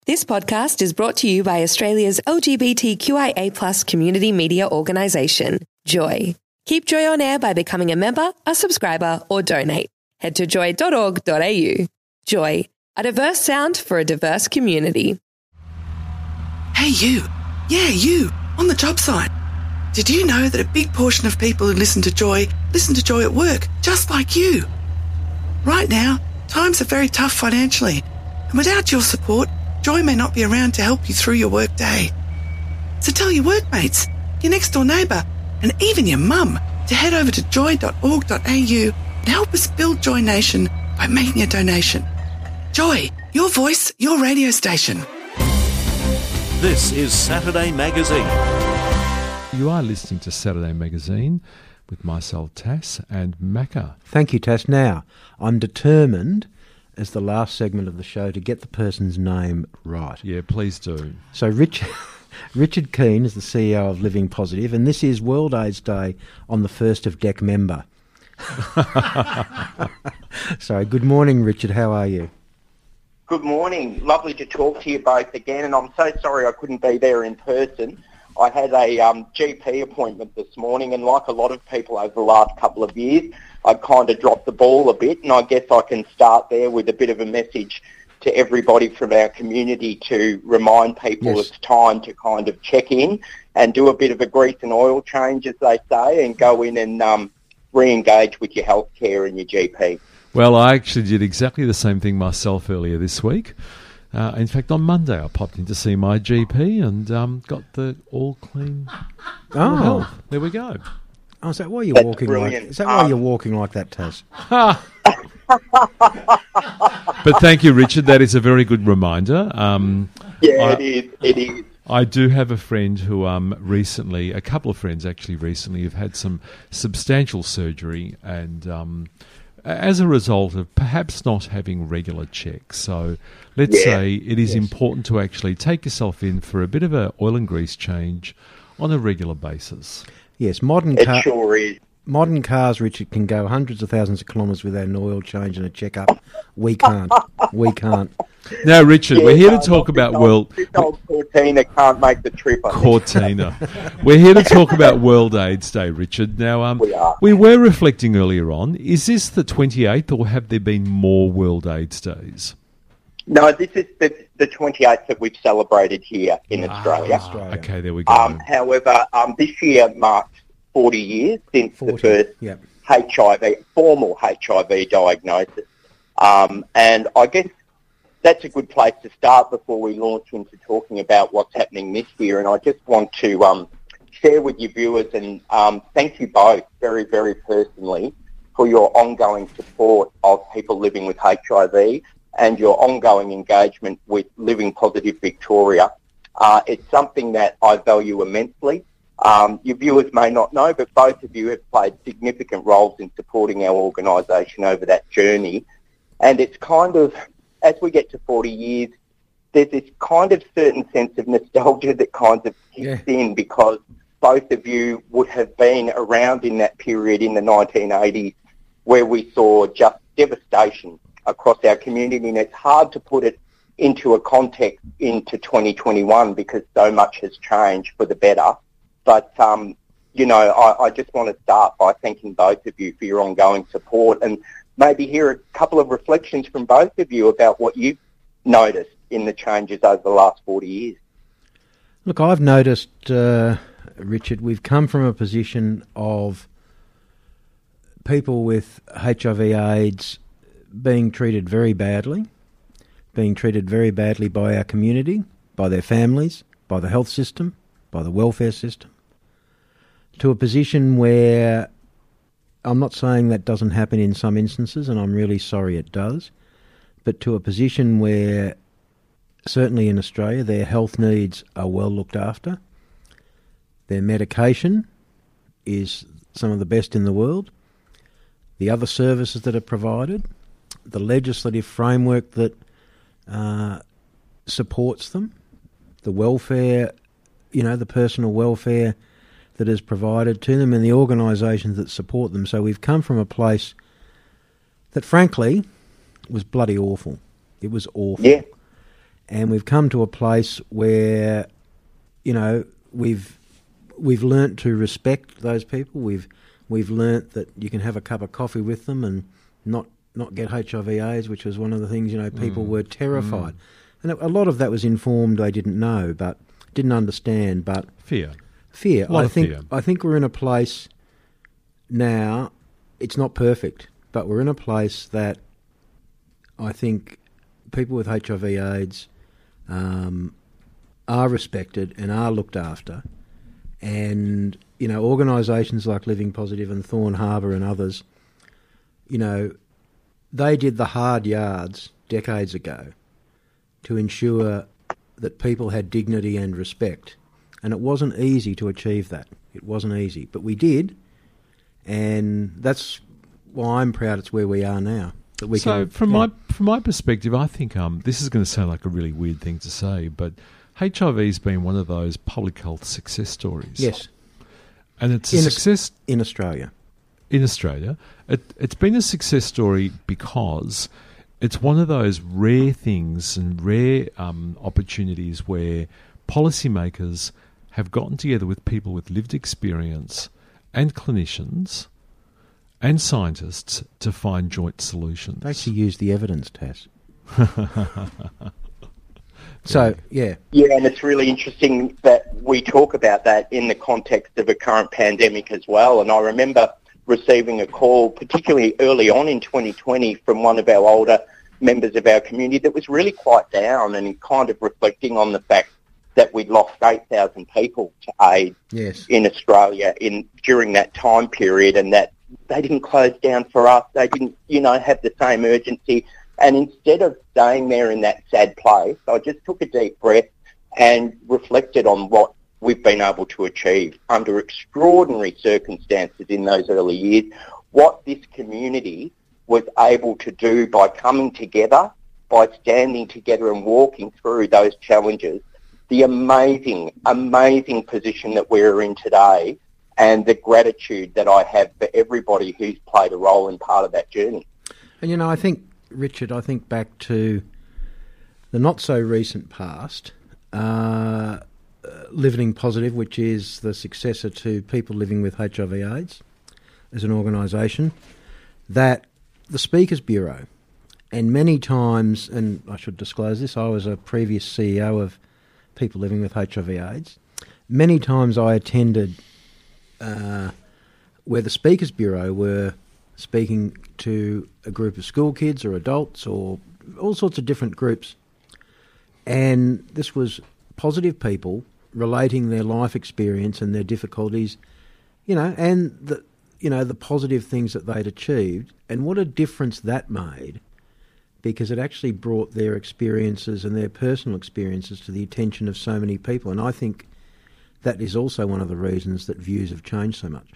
This podcast is brought to you by Australia's LGBTQIA+ community media organisation, Joy. Keep Joy on air by becoming a member, a subscriber, or donate. Head to joy.org.au. Joy, a diverse sound for a diverse community. Hey you! Yeah, you! On the job site. Did you know that a big portion of people who listen to Joy at work, just like you? Right now, times are very tough financially, and without your support, Joy may not be around to help you through your work day. So tell your workmates, your next door neighbour, and even your mum to head over to joy.org.au and help us build Joy Nation by making a donation. Joy, your voice, your radio station. This is Saturday Magazine. You are listening to Saturday Magazine with myself, Tass, and Macca. Thank you, Tass. Now, I'm determined, as the last segment of the show, to get the person's name right. Yeah, please do. So Richard Keane is the CEO of Living Positive, and this is World AIDS Day on the 1st of December. So, good morning, Richard. How are you? Good morning. Lovely to talk to you both again, and I'm so sorry I couldn't be there in person. I had a GP appointment this morning, and like a lot of people over the last couple of years, I kind of dropped the ball a bit, and I guess I can start there with a bit of a message to everybody from our community to remind people It's time to kind of check in and do a bit of a grease and oil change, as they say, and go in and re-engage with your healthcare and your GP. Well, I actually did exactly the same thing myself earlier this week. In fact, on Monday I popped in to see my GP and got the all clean health. There we go. Oh, is that why you're walking brilliant. Is that why you're walking like that, Taz? But thank you, Richard. That is a very good reminder. It is. I do have a friend who a couple of friends actually recently have had some substantial surgery and as a result of perhaps not having regular checks. So let's say it is important to actually take yourself in for a bit of an oil and grease change on a regular basis. Yes, sure is. Modern cars, Richard, can go hundreds of thousands of kilometres without an oil change and a checkup. We can't. Now, Richard, we're here to talk about This old Cortina can't make the trip. Cortina. We're here to talk about World AIDS Day, Richard. Now, we were reflecting earlier on. Is this the 28th, or have there been more World AIDS Days? No, this is the 28th that we've celebrated here in Australia. Okay, there we go. However, this year marks 40 years since the first formal HIV diagnosis. And I guess that's a good place to start before we launch into talking about what's happening this year. And I just want to share with your viewers and thank you both very, very personally for your ongoing support of people living with HIV and your ongoing engagement with Living Positive Victoria. It's something that I value immensely. Your viewers may not know, but both of you have played significant roles in supporting our organisation over that journey. And it's kind of, as we get to 40 years, there's this kind of certain sense of nostalgia that kind of kicks in, because both of you would have been around in that period in the 1980s where we saw just devastation across our community. And it's hard to put it into a context into 2021 because so much has changed for the better. But, I just want to start by thanking both of you for your ongoing support and maybe hear a couple of reflections from both of you about what you've noticed in the changes over the last 40 years. Look, I've noticed, Richard, we've come from a position of people with HIV/AIDS being treated very badly by our community, by their families, by the health system, by the welfare system, to a position where, I'm not saying that doesn't happen in some instances, and I'm really sorry it does, but to a position where, certainly in Australia, their health needs are well looked after, their medication is some of the best in the world, the other services that are provided, the legislative framework that supports them, the welfare, the personal welfare that is provided to them, and the organisations that support them. So we've come from a place that, frankly, was bloody awful. It was awful. Yeah. And we've come to a place where, you know, we've learnt to respect those people. We've learnt that you can have a cup of coffee with them and not get HIV/AIDS, which was one of the things, you know, people were terrified. And a lot of that was informed, they didn't know, but didn't understand, but Fear. I think we're in a place now, it's not perfect, but we're in a place that I think people with HIV/AIDS are respected and are looked after. And, you know, organisations like Living Positive and Thorn Harbour and others, you know, they did the hard yards decades ago to ensure that people had dignity and respect. And it wasn't easy to achieve that. It wasn't easy. But we did, and that's why I'm proud it's where we are now. From my perspective, I think this is going to sound like a really weird thing to say, but HIV's been one of those public health success stories. Yes. And it's a success in Australia. In Australia. It's been a success story because it's one of those rare things and rare opportunities where policymakers have gotten together with people with lived experience and clinicians and scientists to find joint solutions. They actually use the evidence, Tass. So, yeah. Yeah, and it's really interesting that we talk about that in the context of a current pandemic as well. And I remember receiving a call, particularly early on in 2020, from one of our older members of our community that was really quite down and kind of reflecting on the fact that we'd lost 8,000 people to AIDS in Australia during that time period, and that they didn't close down for us. They didn't, have the same urgency. And instead of staying there in that sad place, I just took a deep breath and reflected on what we've been able to achieve under extraordinary circumstances in those early years, what this community was able to do by coming together, by standing together and walking through those challenges, the amazing, amazing position that we're in today, and the gratitude that I have for everybody who's played a role in part of that journey. And, I think, Richard, back to the not-so-recent past, Living Positive, which is the successor to People Living with HIV/AIDS as an organisation, that the Speakers Bureau, and many times, and I should disclose this, I was a previous CEO of People Living with HIV/AIDS. Many times I attended where the Speakers Bureau were speaking to a group of school kids or adults or all sorts of different groups. And this was positive people relating their life experience and their difficulties, and the positive things that they'd achieved, and what a difference that made, because it actually brought their experiences and their personal experiences to the attention of so many people. And I think that is also one of the reasons that views have changed so much.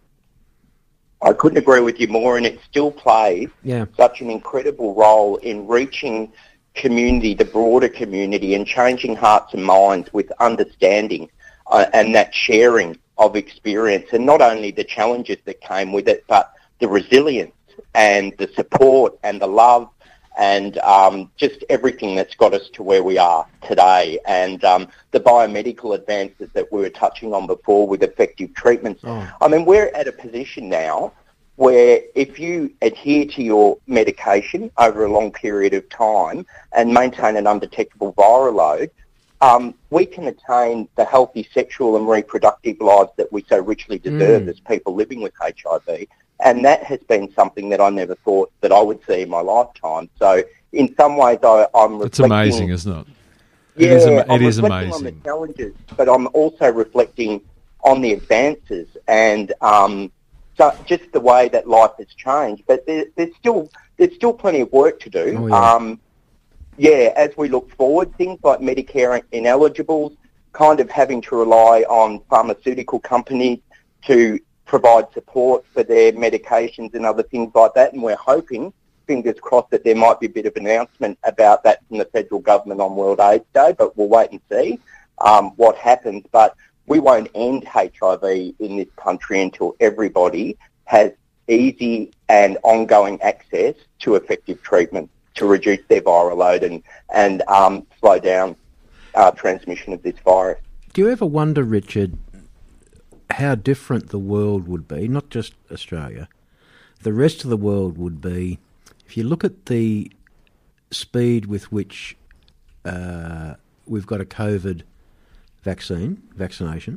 I couldn't agree with you more, and it still plays such an incredible role in reaching community, the broader community, and changing hearts and minds with understanding and that sharing of experience, and not only the challenges that came with it, but the resilience and the support and the love and just everything that's got us to where we are today. And the biomedical advances that we were touching on before with effective treatments. I mean, we're at a position now where if you adhere to your medication over a long period of time and maintain an undetectable viral load, we can attain the healthy sexual and reproductive lives that we so richly deserve as people living with HIV. And that has been something that I never thought that I would see in my lifetime. So in some ways I'm reflecting... It's amazing, isn't it? Yeah, it is amazing. On the challenges, but I'm also reflecting on the advances and so just the way that life has changed. But there's still plenty of work to do. Oh, yeah. As we look forward, things like Medicare ineligibles, kind of having to rely on pharmaceutical companies to provide support for their medications and other things like that. And we're hoping, fingers crossed, that there might be a bit of announcement about that from the federal government on World AIDS Day, but we'll wait and see what happens. But we won't end HIV in this country until everybody has easy and ongoing access to effective treatment. to reduce their viral load and slow down transmission of this virus. Do you ever wonder, Richard, how different the world would be, not just Australia, the rest of the world would be, if you look at the speed with which we've got a COVID vaccination,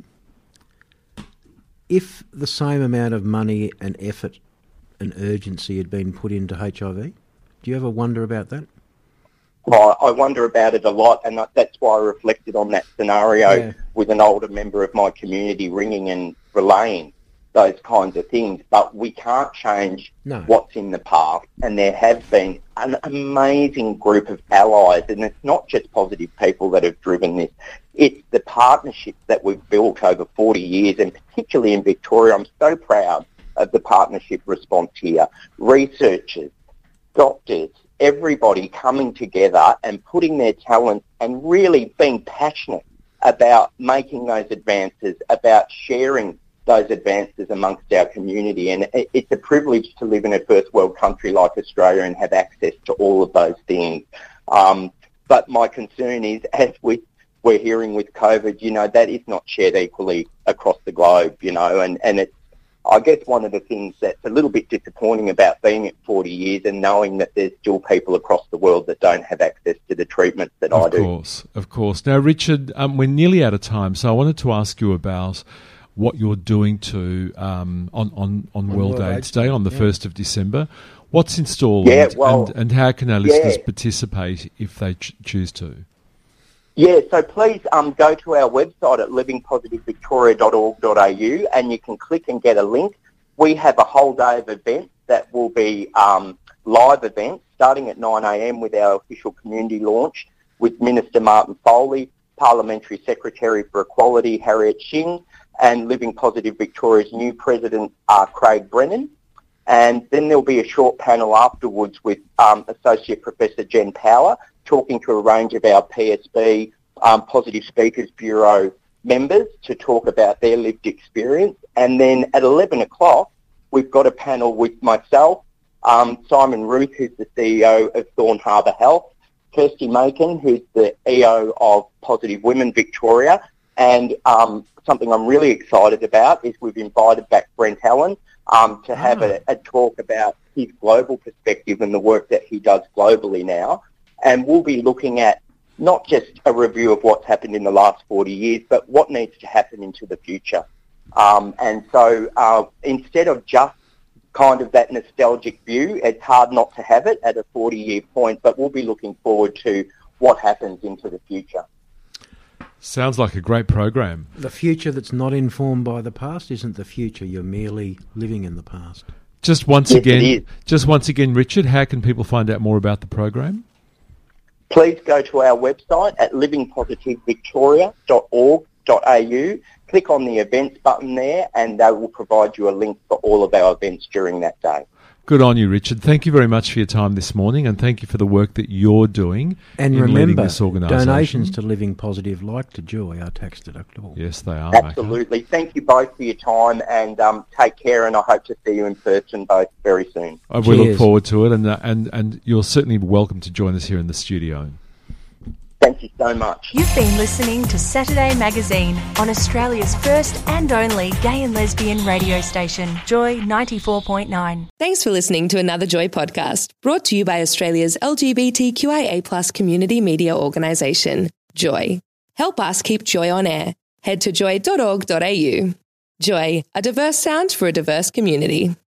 if the same amount of money and effort and urgency had been put into HIV? Do you ever wonder about that? Well, I wonder about it a lot, and that's why I reflected on that scenario with an older member of my community ringing and relaying those kinds of things. But we can't change what's in the past, and there have been an amazing group of allies, and it's not just positive people that have driven this. It's the partnerships that we've built over 40 years, and particularly in Victoria. I'm so proud of the partnership response here. Researchers, doctors, everybody coming together and putting their talent and really being passionate about making those advances, about sharing those advances amongst our community. And it's a privilege to live in a first world country like Australia and have access to all of those things. But my concern is, as we're hearing with COVID, that is not shared equally across the globe, and it's, I guess, one of the things that's a little bit disappointing about being at 40 years and knowing that there's still people across the world that don't have access to the treatments that I do. Of course. Now, Richard, we're nearly out of time, so I wanted to ask you about what you're doing to on World AIDS Day on the 1st of December. What's in store, and how can our listeners participate if they choose to? Yeah, so please go to our website at livingpositivevictoria.org.au and you can click and get a link. We have a whole day of events that will be live events starting at 9 a.m. with our official community launch with Minister Martin Foley, Parliamentary Secretary for Equality Harriet Shing, and Living Positive Victoria's new President Craig Brennan. And then there'll be a short panel afterwards with Associate Professor Jen Power talking to a range of our PSB Positive Speakers Bureau members to talk about their lived experience. And then at 11 o'clock, we've got a panel with myself, Simon Ruth, who's the CEO of Thorn Harbour Health, Kirsty Macon, who's the EO of Positive Women Victoria, and something I'm really excited about is we've invited back Brent Allen to have a talk about his global perspective and the work that he does globally now. And we'll be looking at not just a review of what's happened in the last 40 years, but what needs to happen into the future. And so instead of just kind of that nostalgic view, it's hard not to have it at a 40-year point, but we'll be looking forward to what happens into the future. Sounds like a great program. The future that's not informed by the past isn't the future. You're merely living in the past. Just once again, Richard, how can people find out more about the program? Please go to our website at livingpositivevictoria.org.au. Click on the events button there and they will provide you a link for all of our events during that day. Good on you, Richard. Thank you very much for your time this morning and thank you for the work that you're doing and in remember, leading this organisation. Donations to Living Positive, like to Joy, are tax deductible. Yes, they are. Absolutely. Thank you both for your time and take care, and I hope to see you in person both very soon. We look forward to it, and you're certainly welcome to join us here in the studio. Thank you so much. You've been listening to Saturday Magazine on Australia's first and only gay and lesbian radio station, Joy 94.9. Thanks for listening to another Joy podcast, brought to you by Australia's LGBTQIA+ community media organisation, Joy. Help us keep Joy on air. Head to joy.org.au. Joy, a diverse sound for a diverse community.